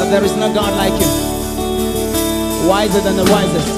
There is no God like you, wiser than the wisest,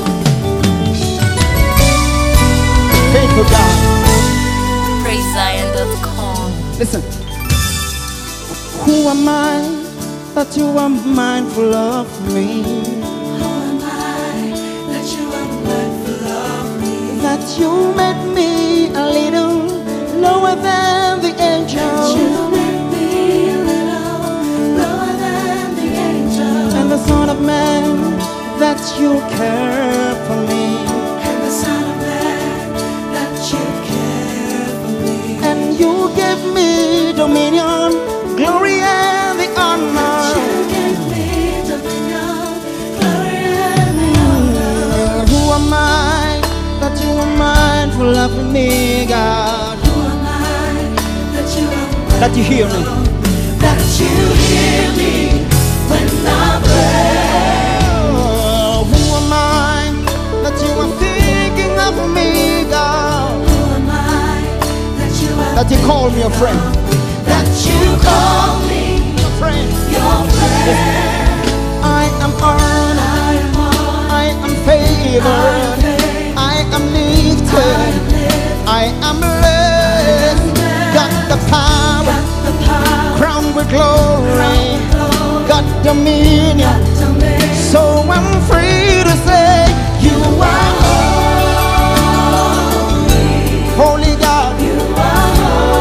faithful God. PraiseZion.com. Listen. Who am I that you are mindful of me? Who am I that you are mindful of me? That you made me a little lower than the angels. You made me a little lower than the angels. And the Son of Man, that you care for me. And the Son of Man, that you care for me. And you gave me dominion, glory and the honor. You gave me dominion, glory and the honor. Who am I that you are mindful of me, God? Who am I that you are mindful That you hear me. that you hear me when I pray? Who am I that you are thinking of me, God? Who am I that you are That you call me a friend. that you call me A friend. your friend? I am honored. I am honored, I am favored. I am lifted. I am blessed. Got the power, the power, crowned with glory. Got dominion. So I'm free to say, you are holy God. you are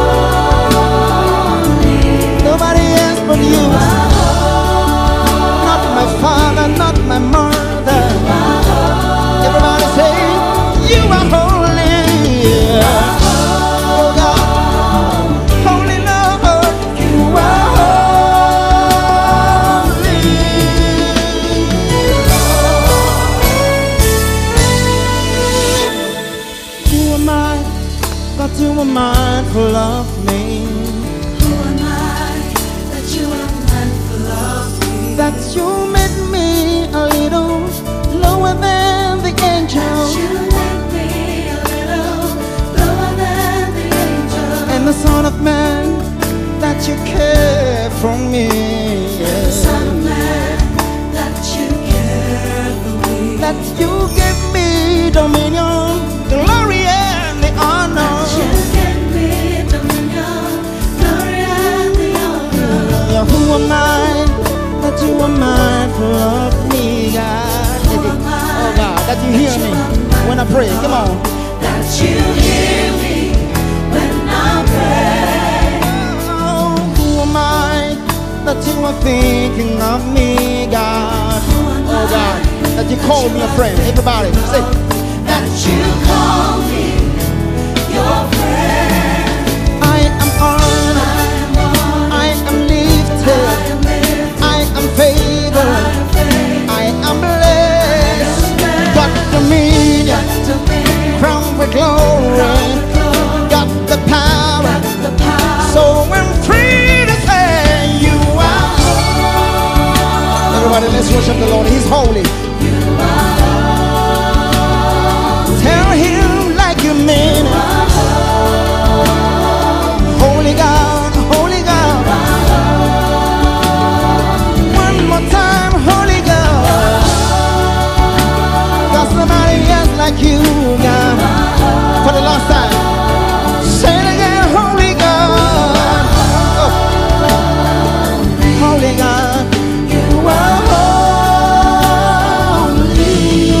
holy. Nobody else but you. You are Not my father, not my mother. Everybody say, you are holy. Oh God, holy Lord, you are holy. Who am I that you are mindful of me? Who am I that you are mindful of me? That you made me a little lower than the angels. You made me a little lower than the angels. And the Son of Man, that you care for me. The Son of Man, that you care for me. That you give me dominion, glory and the honor. You give me dominion, glory and the honor. Yeah, who am I that you are mindful of me, God? Who am I Oh God, that you hear me when I pray. Come on. that you hear me when I pray? Oh, who am I that you are thinking of me, God? Oh God, that you call me a friend. Everybody, say. That you call me your friend. I am honored. I am honored, I am lifted. I am lifted, I am favored. I am favored. I am blessed. Got dominion, Dominion, crowned with glory. Got the power. the power. So I'm free to say you are. Everybody, let's worship the Lord. He's holy. Tell him like you mean it. Holy God, holy God. One more time, holy God. Got somebody else like you, God. For the last time. Say it again, holy God. Oh. Holy God, you are holy.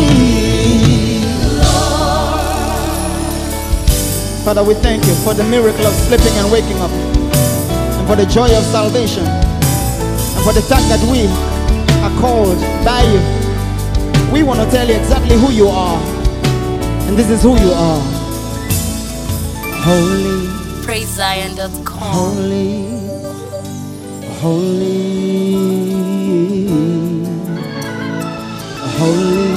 Father, we thank you for the miracle of sleeping and waking up, and for the joy of salvation, and for the fact that we are called by you. We want to tell you exactly who you are, and this is who you are. Holy, PraiseZion.com. holy, holy, holy,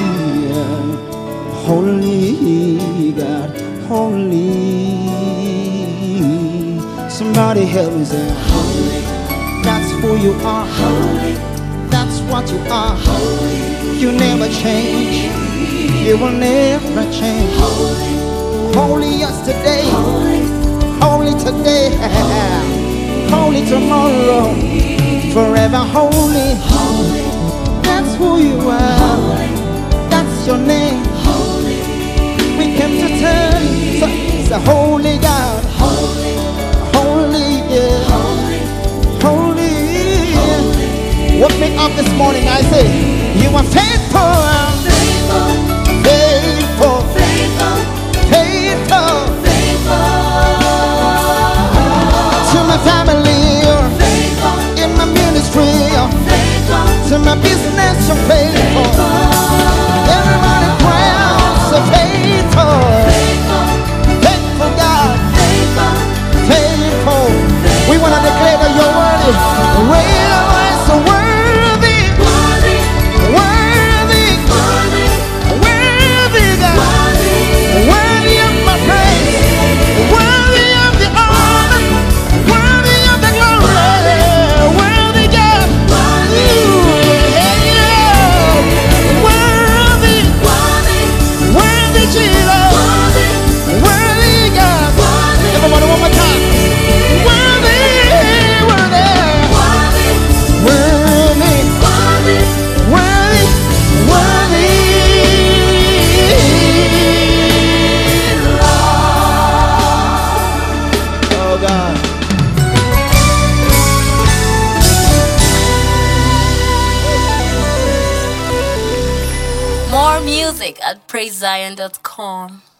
holy God, holy. Somebody help me say, holy. That's who you are. Holy. That's what you are. Holy. You never change. You will never change. Holy yesterday. Holy today. holy tomorrow, forever holy. That's who you are. That's your name. We came to tell you, so it's a holy God. Holy, yeah. Holy. Woke me up this morning, I say, you are faithful. Faithful. Faithful. To my family, in my ministry, to my business, you're faithful. Everybody proud, so faithful. Faithful God. Faithful. We want to declare that you're worthy. Realize so worthy. Worthy. Worthy God. Worthy of my praise. Worthy of the honor. Worthy of the glory. Worthy God. Worthy. Worthy Jesus. Worthy God. Everybody one more time. Worthy. Worthy. Worthy. Worthy. Worthy. Oh God. More music at praisezion.com.